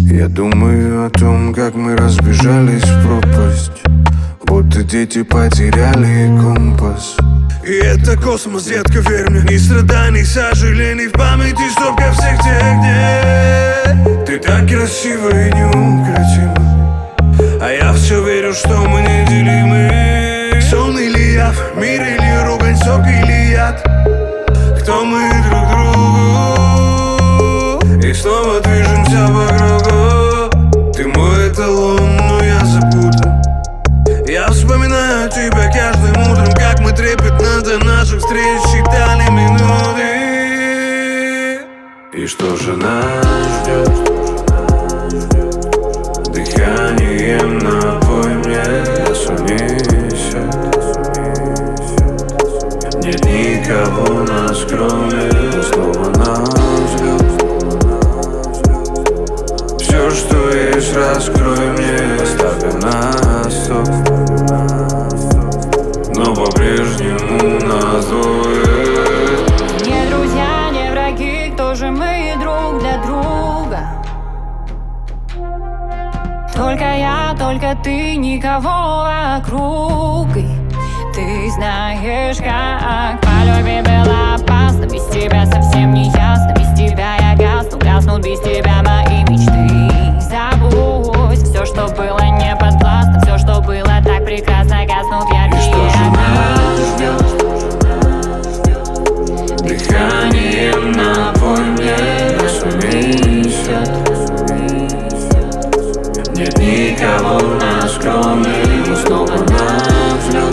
Я думаю о том, как мы разбежались в пропасть, будто дети потеряли компас. И это космос, детка, верь мне. Ни страданий, сожалений в памяти стопка всех тех дней. Ты так красива и неукротима, а я все верю, что мы неделимы. Сон или яв, мир или ругань, сок или яд. Кто мы друг другу? И снова движемся по кругу. Ты мой эталон, но я запутан. Я вспоминаю тебя каждым утром, как мы трепетно до наших встреч считали минуты. И что же нас ждет? Дыханием напой мне, нас унесет. Нет никого нас, кроме снова нас ждет. Все, что есть, раскрой мне, ставя на стол. Но по-прежнему нас двое. Не друзья, не враги, кто же мы друг для друга? Только я, только ты, никого вокруг. И ты знаешь, как по любви было опасно. Без тебя совсем не ясно. Без тебя я гасну, гаснут без тебя мои мечты. Забудь все, что было не подвластно. Все, что было так прекрасно, гаснут яркие огни. Дыханием напой мне, нас унесет. Нет никого нас, кроме снова нас ждет.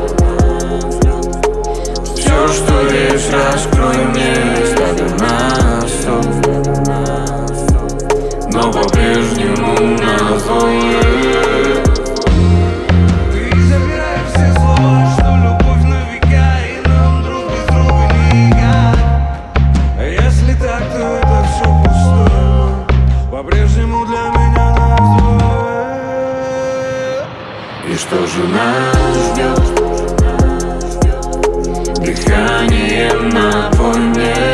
Все, что есть, раскрой мне, ставя на стол. Но по-прежнему нас двое. Ты забираешь все слова, что любовь на века, и нам друг без друга никак. А если так, то это все пустое. По-прежнему для меня нас двое. И что же нас ждет? Дыханием напой мне.